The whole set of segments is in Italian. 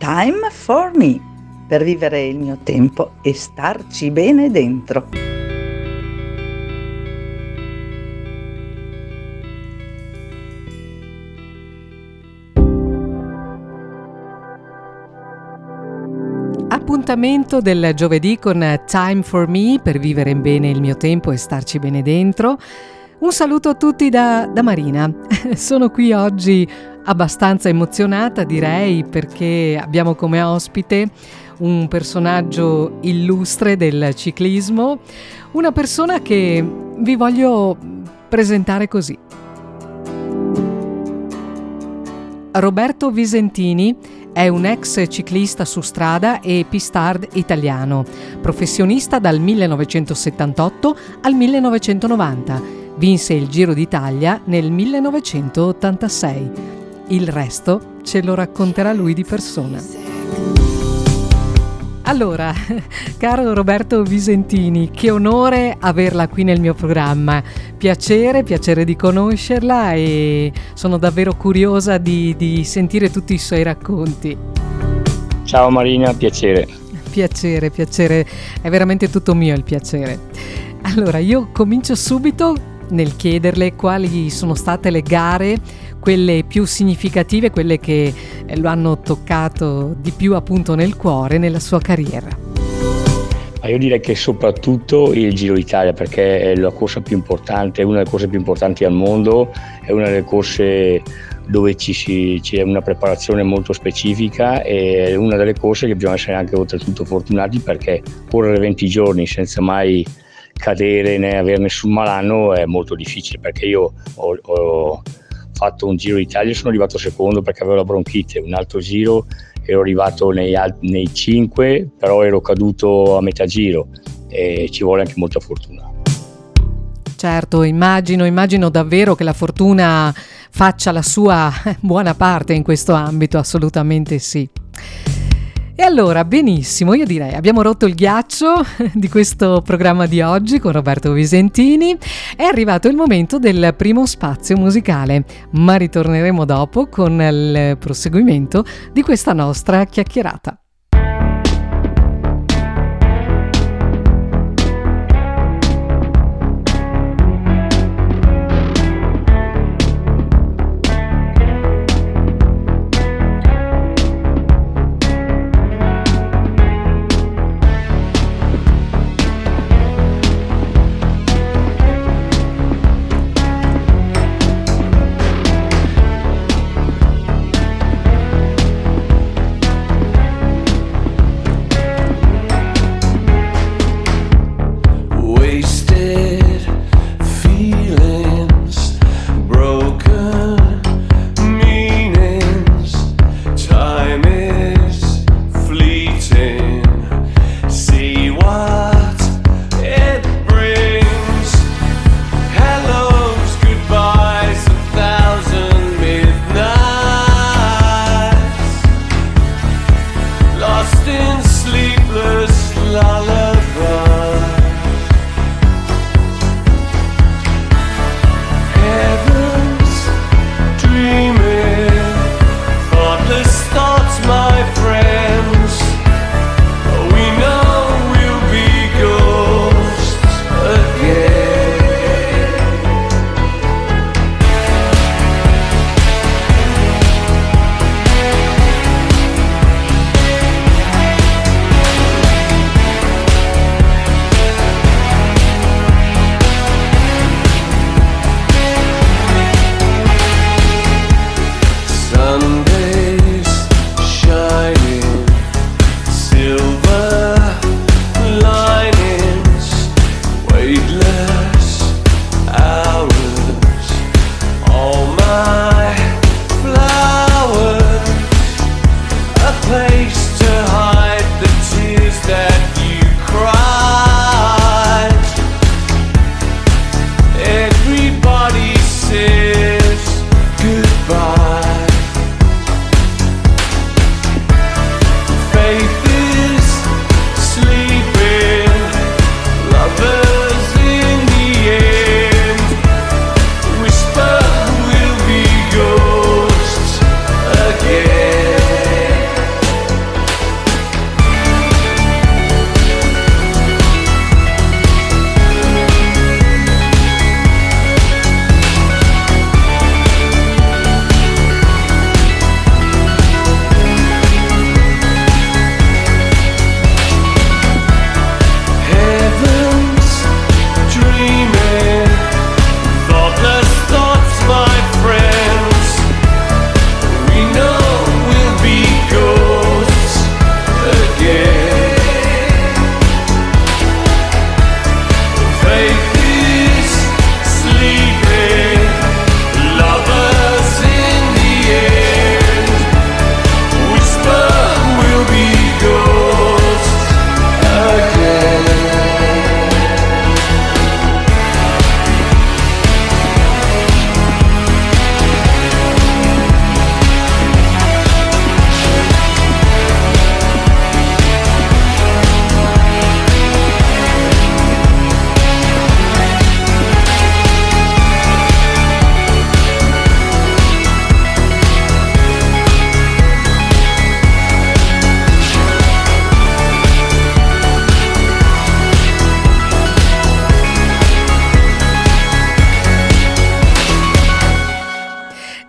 Time for me, per vivere il mio tempo e starci bene dentro. Appuntamento del giovedì con Time for me, per vivere bene il mio tempo e starci bene dentro. Un saluto a tutti da Marina. Sono qui oggi abbastanza emozionata, direi, perché abbiamo come ospite un personaggio illustre del ciclismo, una persona che vi voglio presentare così. Roberto Visentini è un ex ciclista su strada e pistard italiano, professionista dal 1978 al 1990. Vinse il Giro d'Italia nel 1986. Il resto ce lo racconterà lui di persona. Allora, caro Roberto Visentini, che onore averla qui nel mio programma. Piacere di conoscerla e sono davvero curiosa di sentire tutti i suoi racconti. Ciao Marina, piacere. Piacere, è veramente tutto mio il piacere. Allora, io comincio subito nel chiederle quali sono state le gare, quelle più significative, quelle che lo hanno toccato di più appunto nel cuore, nella sua carriera. Ma io direi che soprattutto il Giro d'Italia, perché è la corsa più importante, è una delle corse più importanti al mondo, è una delle corse dove c'è una preparazione molto specifica, e è una delle corse che bisogna essere anche oltretutto fortunati, perché correre 20 giorni senza mai cadere né avere nessun malanno è molto difficile, perché io ho fatto un Giro d'Italia e sono arrivato secondo perché avevo la bronchite, un altro giro ero arrivato nei 5, però ero caduto a metà giro e ci vuole anche molta fortuna. Certo, immagino davvero che la fortuna faccia la sua buona parte in questo ambito, assolutamente sì. E allora, benissimo, io direi abbiamo rotto il ghiaccio di questo programma di oggi con Roberto Visentini. È arrivato il momento del primo spazio musicale, ma ritorneremo dopo con il proseguimento di questa nostra chiacchierata.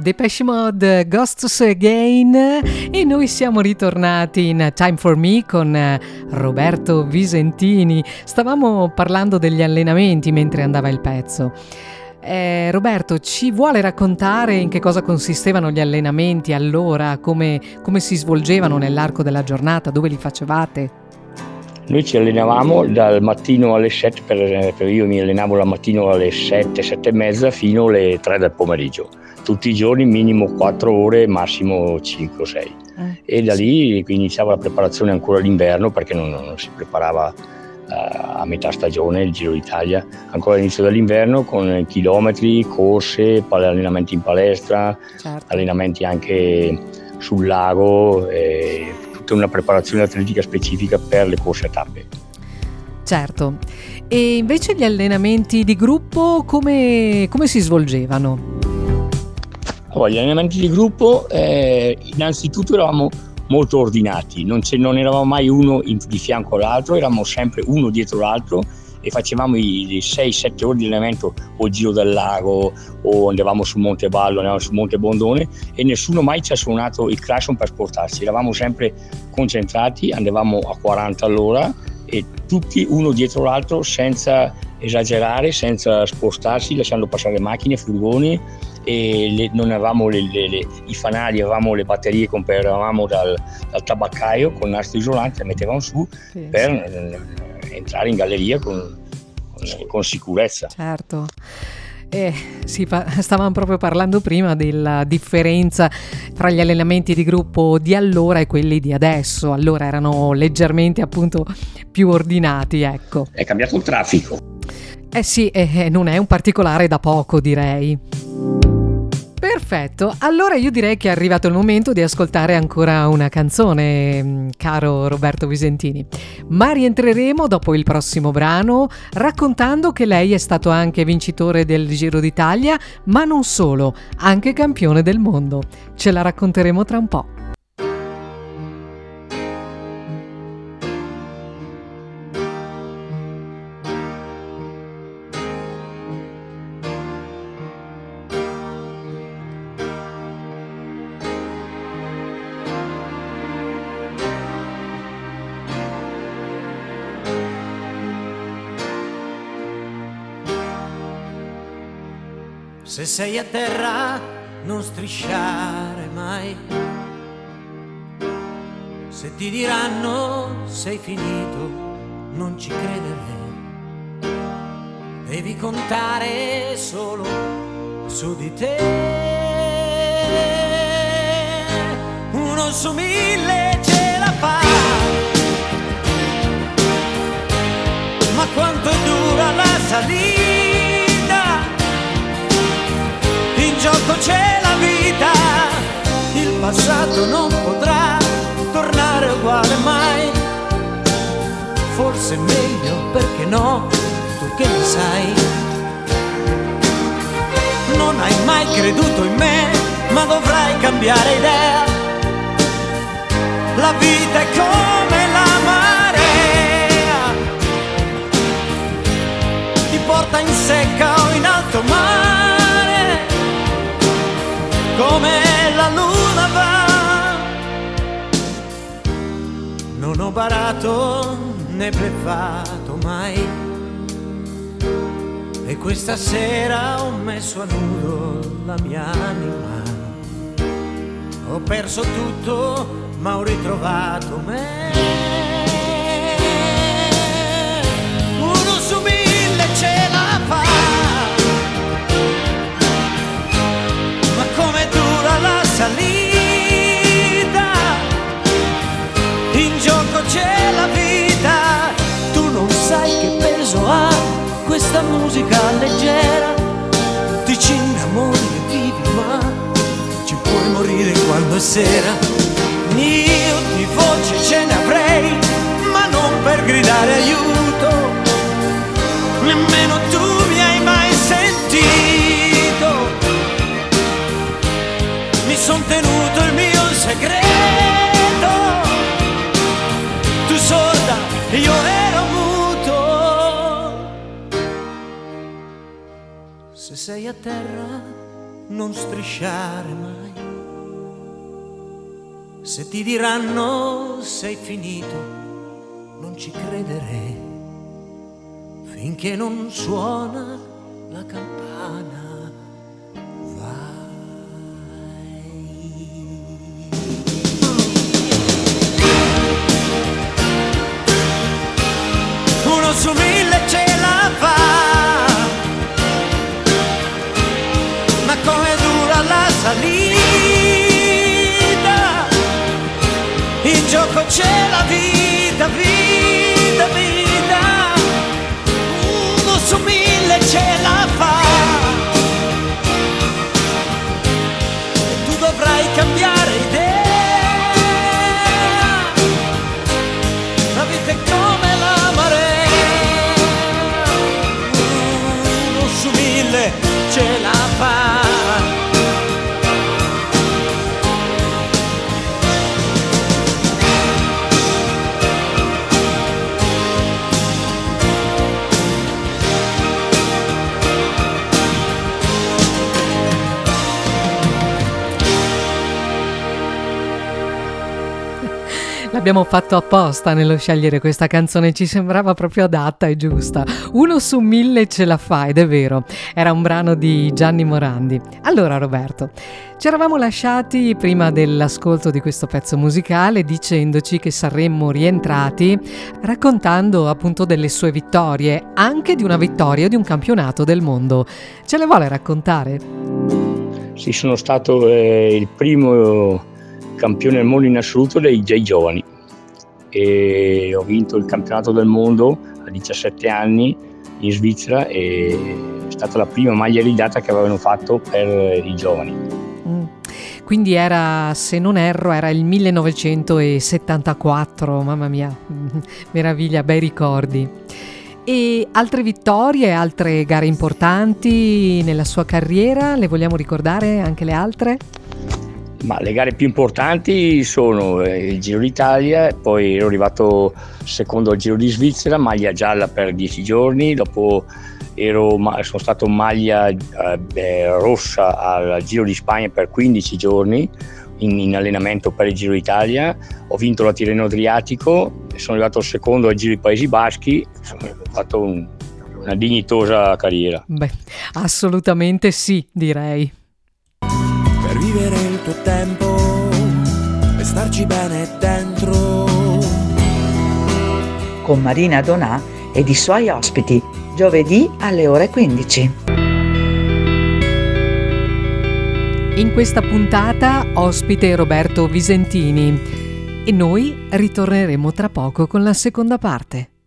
Depeche Mode, Ghosts Again, e noi siamo ritornati in Time for Me con Roberto Visentini. Stavamo parlando degli allenamenti mentre andava il pezzo. Roberto, ci vuole raccontare in che cosa consistevano gli allenamenti allora, come si svolgevano nell'arco della giornata, dove li facevate? Noi ci allenavamo dal mattino alle 7, per io mi allenavo la mattina alle 7, 7 e mezza fino alle 3 del pomeriggio. Tutti i giorni minimo 4 ore, massimo 5 o 6. E da lì iniziava la preparazione ancora d'inverno, perché non si preparava a metà stagione il Giro d'Italia, ancora all'inizio dell'inverno, con chilometri, corse, allenamenti in palestra, certo, allenamenti anche sul lago, tutta una preparazione atletica specifica per le corse a tappe. Certo. E invece gli allenamenti di gruppo come si svolgevano? Allora, gli allenamenti di gruppo innanzitutto eravamo molto ordinati, non eravamo mai uno di fianco all'altro, eravamo sempre uno dietro l'altro e facevamo i 6-7 ore di allenamento o il Giro del Lago o andavamo su Monte Ballo, andavamo su Monte Bondone, e nessuno mai ci ha suonato il clacson per spostarsi, eravamo sempre concentrati, andavamo a 40 all'ora e tutti uno dietro l'altro senza esagerare, senza spostarsi, lasciando passare macchine, furgoni, e non avevamo i fanali, avevamo le batterie che compravamo dal tabaccaio con nastro isolante, le mettevamo su per entrare in galleria con sicurezza. Certo. Stavamo proprio parlando prima della differenza tra gli allenamenti di gruppo di allora e quelli di adesso. Allora erano leggermente appunto più ordinati, ecco. È cambiato il traffico. Sì, non è un particolare da poco, direi. Perfetto, allora io direi che è arrivato il momento di ascoltare ancora una canzone, caro Roberto Visentini, ma rientreremo dopo il prossimo brano raccontando che lei è stato anche vincitore del Giro d'Italia, ma non solo, anche campione del mondo. Ce la racconteremo tra un po'. Se sei a terra non strisciare mai, se ti diranno sei finito non ci credere, devi contare solo su di te. 1 su 1000 ce la fa, ma quanto dura la salita? In gioco c'è la vita, il passato non potrà tornare uguale mai. Forse è meglio, perché no, tu che ne sai. Non hai mai creduto in me, ma dovrai cambiare idea. La vita è come la marea, ti porta in secca o in alto mare. Come la luna va, non ho barato né bleffato mai, e questa sera ho messo a nudo la mia anima. Ho perso tutto ma ho ritrovato me. 1 su 1000 ce la fa, la salita, in gioco c'è la vita. Tu non sai che peso ha questa musica leggera, ti ci innamori e vivi, ma ci puoi morire quando è sera. Io di voce ce ne avrei, ma non per gridare aiuto, nemmeno tu mi hai mai sentito. Mi son tenuto il mio segreto, tu sorda e io ero muto. Se sei a terra non strisciare mai. Se ti diranno sei finito, non ci credere finché non suona la campana. Uno su 1000 ce la fa, ma come dura la salita, in gioco c'è la vita, vita, vita. Uno su 1000 ce la fa, e tu dovrai cambiare idea. La vita è come la marea, uno su 1000 ce la fa. L'abbiamo fatto apposta nello scegliere questa canzone, ci sembrava proprio adatta e giusta. Uno su 1000 ce la fa, ed è vero, era un brano di Gianni Morandi. Allora Roberto, ci eravamo lasciati prima dell'ascolto di questo pezzo musicale dicendoci che saremmo rientrati raccontando appunto delle sue vittorie, anche di una vittoria di un campionato del mondo. Ce le vuole raccontare? Sì, sono stato il primo campione del mondo in assoluto dei giovani e ho vinto il campionato del mondo a 17 anni in Svizzera, e è stata la prima maglia ridata che avevano fatto per i giovani. Quindi era, se non erro, era il 1974, mamma mia, meraviglia, bei ricordi. E altre vittorie, altre gare importanti nella sua carriera, le vogliamo ricordare anche le altre? Ma le gare più importanti sono il Giro d'Italia, poi ero arrivato secondo al Giro di Svizzera, maglia gialla per 10 giorni, dopo sono stato maglia rossa al Giro di Spagna per 15 giorni in allenamento per il Giro d'Italia, ho vinto la Tirreno Adriatico, sono arrivato secondo al Giro dei Paesi Baschi, ho fatto una dignitosa carriera. Beh, assolutamente sì, direi. Per vivere il tuo tempo e starci bene dentro. Con Marina Donà ed i suoi ospiti, giovedì alle ore 15. In questa puntata ospite Roberto Visentini e noi ritorneremo tra poco con la seconda parte.